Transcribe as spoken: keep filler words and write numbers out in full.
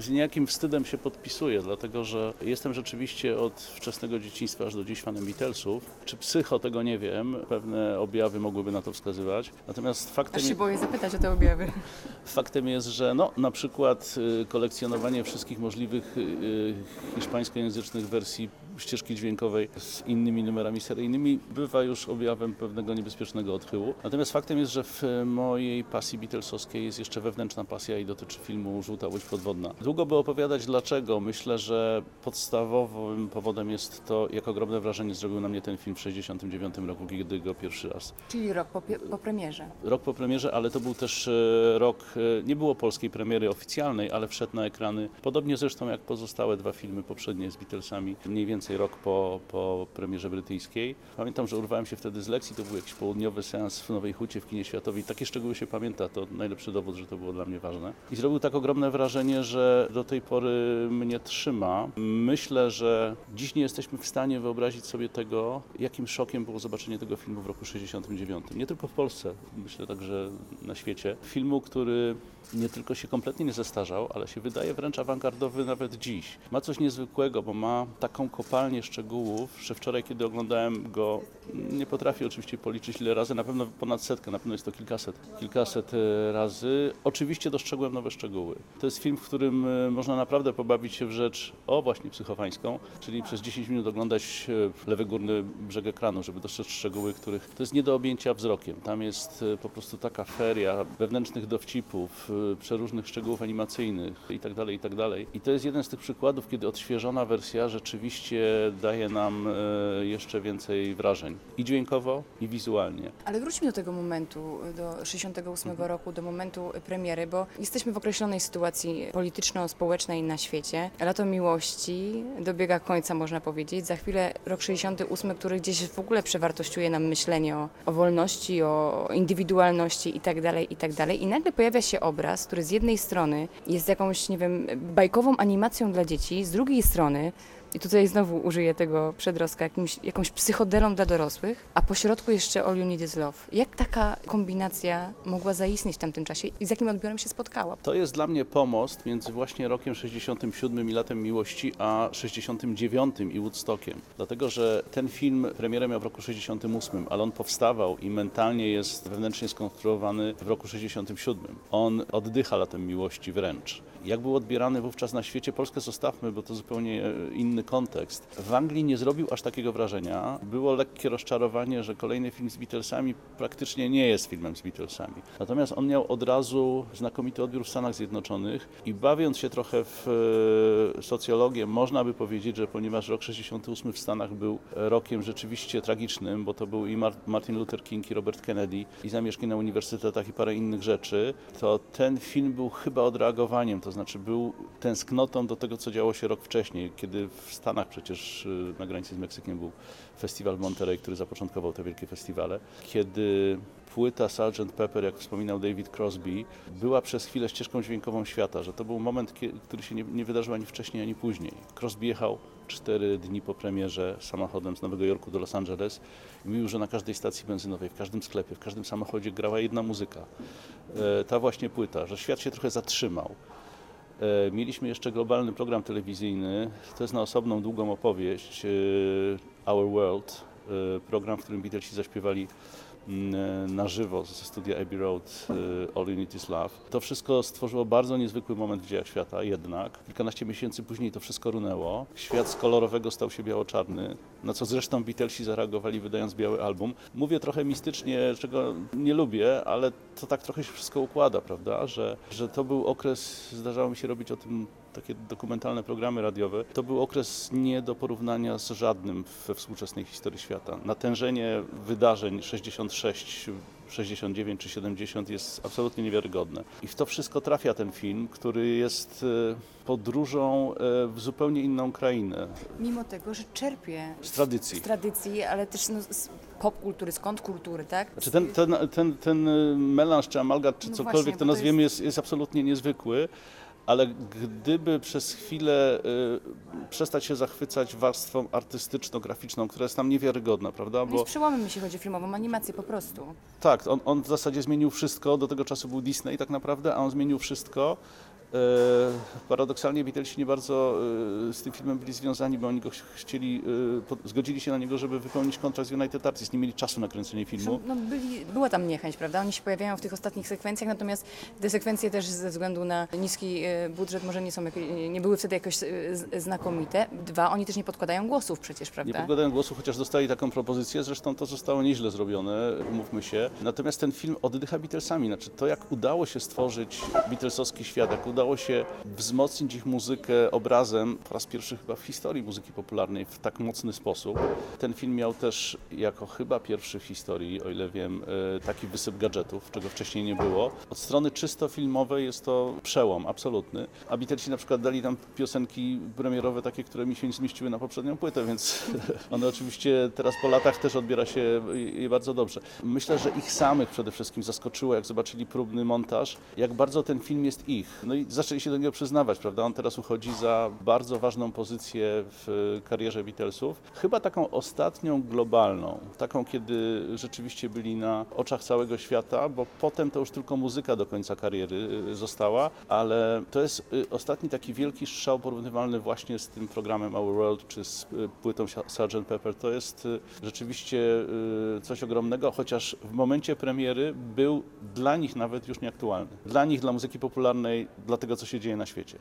z niejakim wstydem się podpisuję, dlatego że jestem rzeczywiście od wczesnego dzieciństwa aż do dziś fanem Beatlesów. Czy psycho, tego nie wiem, pewne objawy mogłyby na to wskazywać. Natomiast faktem, Aż się boję zapytać o te objawy. faktem jest, że no, na przykład y, kolekcjonowanie wszystkich możliwych y, hiszpańskojęzycznych wersji ścieżki dźwiękowej z innymi numerami seryjnymi bywa już objawem pewnego niebezpiecznego odchyłu. Natomiast faktem jest, że w mojej pasji beatlesowskiej jest jeszcze wewnętrzna pasja i dotyczy filmu Żółta łódź podwodna. Długo by opowiadać dlaczego. Myślę, że podstawowym powodem jest to, jak ogromne wrażenie zrobił na mnie ten film w sześćdziesiątym dziewiątym roku, kiedy go pierwszy raz. Czyli rok po, po premierze. Rok po premierze, ale to był też rok, nie było polskiej premiery oficjalnej, ale wszedł na ekrany, podobnie zresztą jak pozostałe dwa filmy poprzednie z Beatlesami, mniej więcej rok po, po premierze brytyjskiej. Pamiętam, że urwałem się wtedy z lekcji, to był jakiś południowy seans w Nowej Hucie w kinie światowej. Takie szczegóły się pamięta, to najlepszy dowód, że to było dla mnie ważne. I zrobił tak ogromne wrażenie, że do tej pory mnie trzyma. Myślę, że dziś nie jesteśmy w stanie wyobrazić sobie tego, jakim szokiem było zobaczenie tego filmu w roku sześćdziesiątym dziewiątym. Nie tylko w Polsce, myślę także na świecie. Filmu, który nie tylko się kompletnie nie zestarzał, ale się wydaje wręcz awangardowy nawet dziś. Ma coś niezwykłego, bo ma taką kopalnię szczegółów, że wczoraj, kiedy oglądałem go, nie potrafię oczywiście policzyć ile razy, na pewno ponad setkę, na pewno jest to kilkaset, kilkaset razy. Oczywiście dostrzegłem nowe szczegóły. To jest film, w którym można naprawdę pobawić się w rzecz, o właśnie psychofańską, czyli przez dziesięć minut oglądać lewy górny brzeg ekranu, żeby dostrzec szczegóły, których to jest nie do objęcia wzrokiem. Tam jest po prostu taka feria wewnętrznych dowcipów, przeróżnych szczegółów animacyjnych i tak dalej, i tak dalej. I to jest jeden z tych przykładów, kiedy odświeżona wersja rzeczywiście daje nam jeszcze więcej wrażeń. I dźwiękowo, i wizualnie. Ale wróćmy do tego momentu, do sześćdziesiątego ósmego roku, do momentu premiery, bo jesteśmy w określonej sytuacji polityczno-społecznej na świecie. Lato miłości dobiega końca, można powiedzieć. Za chwilę rok sześćdziesiąty ósmy, który gdzieś w ogóle przewartościuje nam myślenie o, o wolności, o indywidualności i tak dalej, i tak dalej. I nagle pojawia się obraz, który z jednej strony jest jakąś, nie wiem, bajkową animacją dla dzieci, z drugiej strony, i tutaj znowu użyję tego przedrostka, jakimś, jakąś psychodelą dla dorosłych, a po środku jeszcze All You Need Is Love. Jak taka kombinacja mogła zaistnieć w tamtym czasie i z jakim odbiorem się spotkała? To jest dla mnie pomost między właśnie rokiem sześćdziesiątym siódmym i Latem Miłości, a sześćdziesiątym dziewiątym i Woodstockiem. Dlatego, że ten film premierę miał w roku sześćdziesiątym ósmym, ale on powstawał i mentalnie jest wewnętrznie skonstruowany w roku sześćdziesiątym siódmym. On oddycha Latem Miłości wręcz. Jak był odbierany wówczas na świecie, Polskę zostawmy, bo to zupełnie inny kontekst. W Anglii nie zrobił aż takiego wrażenia. Było lekkie rozczarowanie, że kolejny film z Beatlesami praktycznie nie jest filmem z Beatlesami. Natomiast on miał od razu znakomity odbiór w Stanach Zjednoczonych i bawiąc się trochę w socjologię, można by powiedzieć, że ponieważ rok sześćdziesiąty ósmy w Stanach był rokiem rzeczywiście tragicznym, bo to był i Martin Luther King, i Robert Kennedy, i zamieszki na uniwersytetach, i parę innych rzeczy, to ten film był chyba odreagowaniem, to znaczy był tęsknotą do tego, co działo się rok wcześniej, kiedy w Stanach przecież na granicy z Meksykiem był festiwal w Monterey, który zapoczątkował te wielkie festiwale. Kiedy płyta sergeant Pepper, jak wspominał David Crosby, była przez chwilę ścieżką dźwiękową świata, że to był moment, który się nie, nie wydarzył ani wcześniej, ani później. Crosby jechał cztery dni po premierze samochodem z Nowego Jorku do Los Angeles i mówił, że na każdej stacji benzynowej, w każdym sklepie, w każdym samochodzie grała jedna muzyka. E, ta właśnie płyta, że świat się trochę zatrzymał. Mieliśmy jeszcze globalny program telewizyjny, to jest na osobną, długą opowieść, Our World, program, w którym Beatlesi zaśpiewali na żywo ze studia Abbey Road All You Need Is Love. To wszystko stworzyło bardzo niezwykły moment w dziejach świata, jednak kilkanaście miesięcy później to wszystko runęło. Świat z kolorowego stał się biało-czarny, na co zresztą Beatlesi zareagowali, wydając biały album. Mówię trochę mistycznie, czego nie lubię, ale to tak trochę się wszystko układa, prawda, że, że to był okres, zdarzało mi się robić o tym takie dokumentalne programy radiowe, to był okres nie do porównania z żadnym we współczesnej historii świata. Natężenie wydarzeń sześćdziesiąt sześć, sześćdziesiąt dziewięć czy siedemdziesiąt jest absolutnie niewiarygodne. I w to wszystko trafia ten film, który jest podróżą w zupełnie inną krainę. Mimo tego, że czerpie z tradycji, z tradycji, ale też no, z popkultury, z kontrkultury, tak? Znaczy ten, ten, ten, ten melanż czy amalgat, czy no cokolwiek właśnie, to nazwiemy, jest... Jest, jest absolutnie niezwykły. Ale gdyby przez chwilę y, przestać się zachwycać warstwą artystyczno-graficzną, która jest tam niewiarygodna, prawda? Bo... Jest przełomem, jeśli chodzi o filmową animację po prostu. Tak, on, on w zasadzie zmienił wszystko, do tego czasu był Disney tak naprawdę, a on zmienił wszystko E, paradoksalnie Beatlesi nie bardzo e, z tym filmem byli związani, bo oni go ch- chcieli, e, po, zgodzili się na niego, żeby wypełnić kontrakt z United Artists. Nie mieli czasu na kręcenie filmu. No, byli, była tam niechęć, prawda? Oni się pojawiają w tych ostatnich sekwencjach, natomiast te sekwencje też ze względu na niski e, budżet może nie są, jak- nie były wtedy jakoś e, z- znakomite. Dwa, oni też nie podkładają głosów przecież, Nie prawda? podkładają głosu, chociaż dostali taką propozycję, zresztą to zostało nieźle zrobione, umówmy się. Natomiast ten film oddycha Beatlesami, znaczy to jak udało się stworzyć Beatlesowski świat, jak udało się wzmocnić ich muzykę obrazem, po raz pierwszy chyba w historii muzyki popularnej w tak mocny sposób. Ten film miał też jako chyba pierwszy w historii, o ile wiem, e, taki wysyp gadżetów, czego wcześniej nie było. Od strony czysto filmowej jest to przełom absolutny, a Beatlesi na przykład dali tam piosenki premierowe takie, które mi się nie zmieściły na poprzednią płytę, więc one oczywiście teraz po latach też odbiera się je bardzo dobrze. Myślę, że ich samych przede wszystkim zaskoczyło, jak zobaczyli próbny montaż, jak bardzo ten film jest ich. No i zaczęli się do niego przyznawać, prawda? On teraz uchodzi za bardzo ważną pozycję w karierze Beatlesów. Chyba taką ostatnią globalną, taką, kiedy rzeczywiście byli na oczach całego świata, bo potem to już tylko muzyka do końca kariery y, została, ale to jest y, ostatni taki wielki strzał porównywalny właśnie z tym programem Our World, czy z y, płytą sergeant Pepper. To jest y, rzeczywiście y, coś ogromnego, chociaż w momencie premiery był dla nich nawet już nieaktualny. Dla nich, dla muzyki popularnej, dla tego, co się dzieje na świecie.